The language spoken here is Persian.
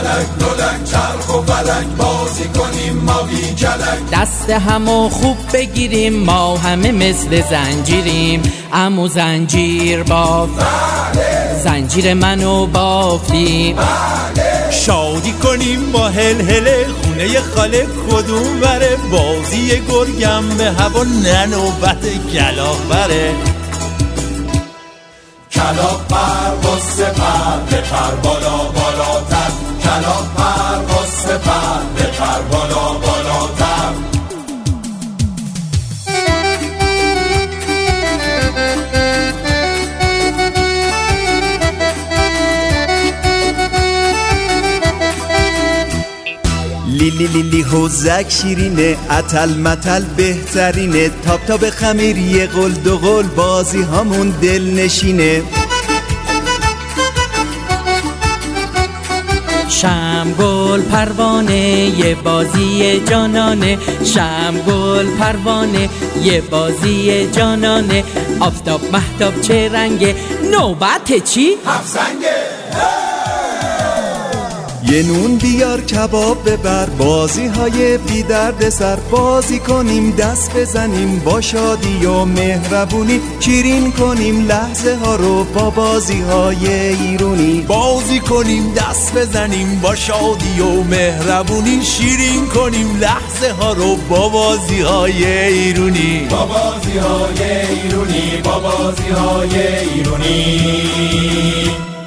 کلک لولک چرخ و فلک بازی کنیم ما بی کلک. دست همو خوب بگیریم ما همه مثل زنجیریم. عمو زنجیر باف بله. زنجیر منو بافتی بله. شادی کنیم با هل خونه خاله کدوم بره. بازی گرگم به هوا ننوبت کلاق بره. کلاق پر و سپر بپر بالا بالاتر. کلاق پر و سپر بپر بالا بالاتر. لیلی لیلی حوزک شیرینه اتل متل بهترینه. تاب تاب خمیر یه قل دو قل بازی همون دل نشینه. شمگل پروانه یه بازی جانانه. شمگل پروانه یه بازی جانانه. آفتاب مهتاب چه رنگه نوبت چی؟ هفت زنگه. یه نون بیار کباب ببر. بازی های بی درد سر بازی کنیم دست بزنیم با شادی و مهربونی. شیرین کنیم لحظه ها رو با بازی های ایرونی. بازی کنیم دست بزنیم با شادی و مهربونی. شیرین کنیم لحظه ها رو با بازی های ایرونی. با بازی های ایرونی. با بازی های ایرونی.